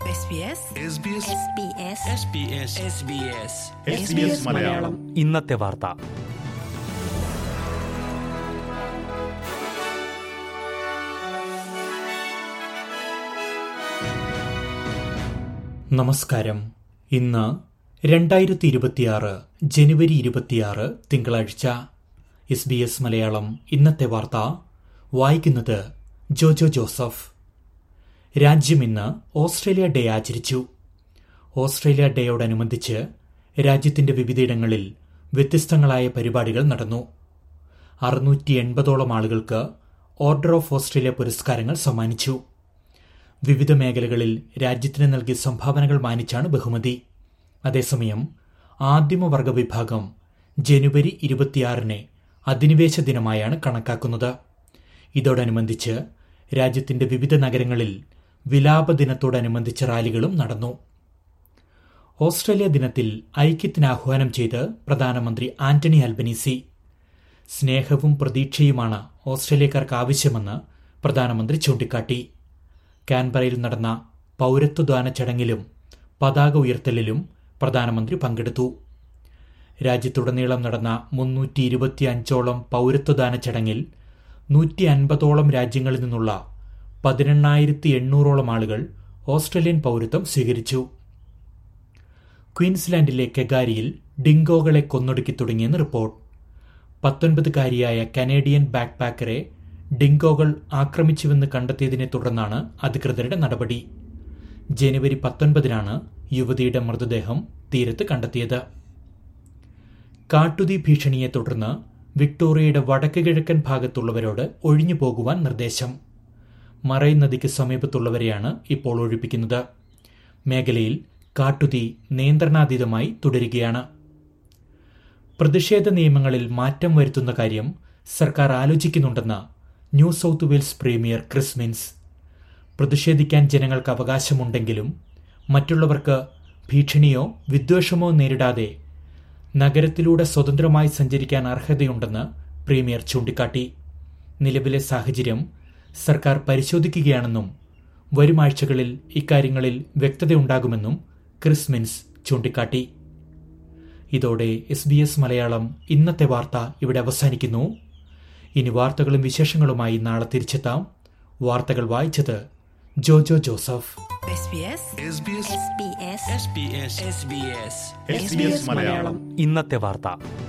മലയാളം ഇന്നത്തെ വാർത്ത. നമസ്കാരം. ഇന്ന് 2026 ജനുവരി 26 തിങ്കളാഴ്ച. SBS മലയാളം ഇന്നത്തെ വാർത്ത വായിക്കുന്നത് ജോജോ ജോസഫ്. രാജ്യം ഇന്ന് ഓസ്ട്രേലിയ ഡേ ആചരിച്ചു. ഓസ്ട്രേലിയ ഡേയോടനുബന്ധിച്ച് രാജ്യത്തിന്റെ വിവിധയിടങ്ങളിൽ വ്യത്യസ്തങ്ങളായ പരിപാടികൾ നടന്നു. 680ഓളം ആളുകൾക്ക് ഓർഡർ ഓഫ് ഓസ്ട്രേലിയ പുരസ്കാരങ്ങൾ സമ്മാനിച്ചു. വിവിധ മേഖലകളിൽ രാജ്യത്തിന് നൽകിയ സംഭാവനകൾ മാനിച്ചാണ് ബഹുമതി. അതേസമയം ആദിമവർഗ വിഭാഗം ജനുവരി 26 അധിനിവേശ ദിനമായാണ് കണക്കാക്കുന്നത്. ഇതോടനുബന്ധിച്ച് രാജ്യത്തിന്റെ വിവിധ നഗരങ്ങളിൽ വിലാപ ദിനത്തോടനുബന്ധിച്ച റാലികളും നടന്നു. ഓസ്ട്രേലിയ ദിനത്തിൽ ഐക്യത്തിന് ആഹ്വാനം ചെയ്ത് പ്രധാനമന്ത്രി ആന്റണി അൽബനീസി. സ്നേഹവും പ്രതീക്ഷയുമാണ് ഓസ്ട്രേലിയക്കാർക്ക് ആവശ്യമെന്ന് പ്രധാനമന്ത്രി ചൂണ്ടിക്കാട്ടി. കാൻബറയിൽ നടന്ന പൗരത്വദാന ചടങ്ങിലും പതാക ഉയർത്തലിലും പ്രധാനമന്ത്രി പങ്കെടുത്തു. രാജ്യത്തുടനീളം നടന്ന 325ഓളം പൗരത്വദാന ചടങ്ങിൽ 150ഓളം രാജ്യങ്ങളിൽ നിന്നുള്ള 18,800ഓളം ആളുകൾ ഓസ്ട്രേലിയൻ പൗരത്വം സ്വീകരിച്ചു. ക്വീൻസ്ലാൻഡിലെ കെഗാരിയിൽ ഡിങ്കോകളെ കൊന്നൊടുക്കി തുടങ്ങിയെന്ന് റിപ്പോർട്ട്. 19കാരിയായ കനേഡിയൻ ബാക്ക് പാക്കറെ ഡിങ്കോകൾ ആക്രമിച്ചുവെന്ന് കണ്ടെത്തിയതിനെ തുടർന്നാണ് അധികൃതരുടെ നടപടി. ജനുവരി 19 യുവതിയുടെ മൃതദേഹം തീരത്ത് കണ്ടെത്തിയത്. കാട്ടുതീ ഭീഷണിയെ തുടർന്ന് വിക്ടോറിയയുടെ വടക്ക് കിഴക്കൻ ഭാഗത്തുള്ളവരോട് ഒഴിഞ്ഞു പോകുവാൻ നിർദ്ദേശം. മറൈൻ നദിക്ക് സമീപത്തുള്ളവരെയാണ് ഇപ്പോൾ ഒഴിപ്പിക്കുന്നത്. മേഖലയിൽ കാട്ടുതീ നിയന്ത്രണാതീതമായി തുടരുകയാണ്. പ്രതിഷേധ നിയമങ്ങളിൽ മാറ്റം വരുത്തുന്ന കാര്യം സർക്കാർ ആലോചിക്കുന്നുണ്ടെന്ന് New South Wales premier Chris Minns. പ്രതിഷേധിക്കാൻ ജനങ്ങൾക്ക് അവകാശമുണ്ടെങ്കിലും മറ്റുള്ളവർക്ക് ഭീഷണിയോ വിദ്വേഷമോ നേരിടാതെ നഗരത്തിലൂടെ സ്വതന്ത്രമായി സഞ്ചരിക്കാൻ അർഹതയുണ്ടെന്ന് പ്രീമിയർ ചൂണ്ടിക്കാട്ടി. നിലവിലെ സാഹചര്യം സർക്കാർ പരിശോധിക്കുകയാണെന്നും വരും ആഴ്ചകളിൽ ഇക്കാര്യങ്ങളിൽ വ്യക്തതയുണ്ടാകുമെന്നും ക്രിസ് മിൻസ് ചൂണ്ടിക്കാട്ടി. ഇതോടെ SBS മലയാളം ഇന്നത്തെ വാർത്ത ഇവിടെ അവസാനിക്കുന്നു. ഇനി വാർത്തകളും വിശേഷങ്ങളുമായി നാളെ തിരിച്ചെത്താം. വാർത്തകൾ വായിച്ചത് ജോജോ ജോസഫ്. SBS മലയാളം ഇന്നത്തെ വാർത്ത.